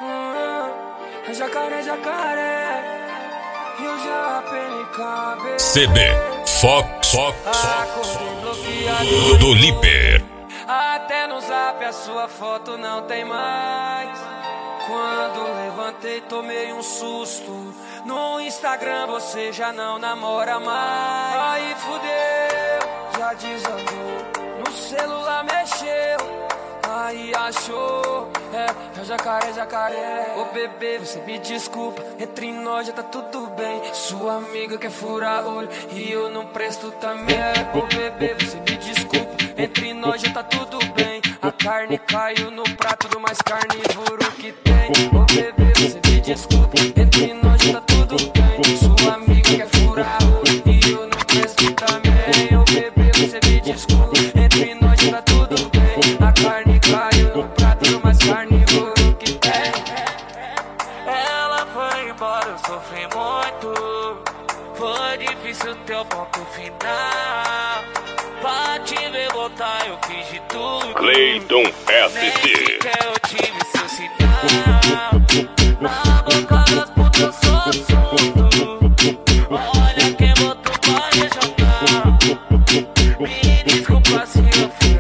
Jacaré, jacaré, eu já PNKB. CB Fox do Liper. Até no zap a sua foto não tem mais. Quando levantei tomei um susto. No Instagram você já não namora mais. Aí fudeu, já desandou. No celular mexeu, aí achou. É jacaré, jacaré. Ô bebê, você me desculpa, entre nós já tá tudo bem. Sua amiga quer furar olho e eu não presto também. Ô bebê, você me desculpa, entre nós já tá tudo bem. A carne caiu no prato do mais carnívoro que tem. Ô bebê, você me desculpa, entre nós já tá tudo bem. Sua amiga quer furar olho e eu não presto também. Ô bebê, você me desculpa, entre nós já tá tudo bem. A carne caiu no prato do mais carnívoro que tem. Ela foi embora, eu sofri muito. Foi difícil ter o ponto final. Pra te ver voltar eu fiz de tudo. Cleiton Nem SC. sequer eu tive seu sinal. Na boca das putas eu sou assunto. Olha quem botou pra me jogar. Me desculpa se eu fui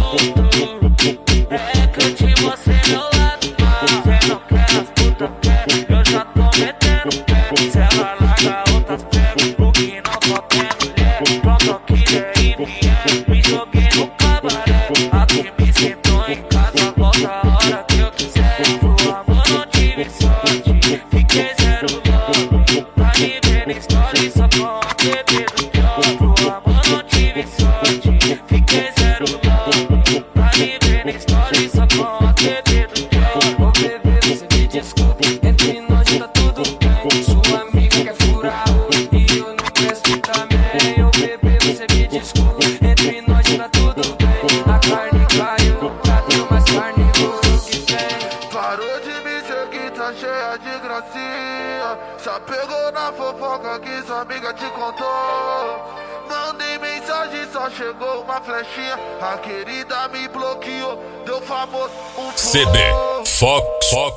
astuto. É que eu te mostrei meu lado mal. Cê não quer as putas quer, eu já tô metendo pé. Se ela larga outras pega, o que não só tem mulher. Pronto, aqui é IBM, me joguei no cabaré. Aqui me sentou em casa, volta a hora que eu quiser. Pro amor não tive sorte, fiquei zero love. Pra me ver na história só com a bebê do pior. Pro amor não tive sorte, fiquei zero love. Pra me ver na história só com a bebê do pior. Ô bebê, você me desculpa, entre nós já tá tudo bem. Sua amiga quer furar olho e eu não presto também. Ô bebê, você me desculpa, entre nós já tá tudo bem. A carne caiu no prato, mas carnívoro que tem. Parou de me seguir, tá cheia de gracinha. Já pegou na fofoca que sua amiga te contou. Mandei mensagem, só chegou uma flechinha. A querida me bloqueou, deu famoso um CB Fox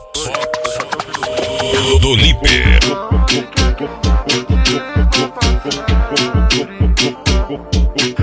do Liper.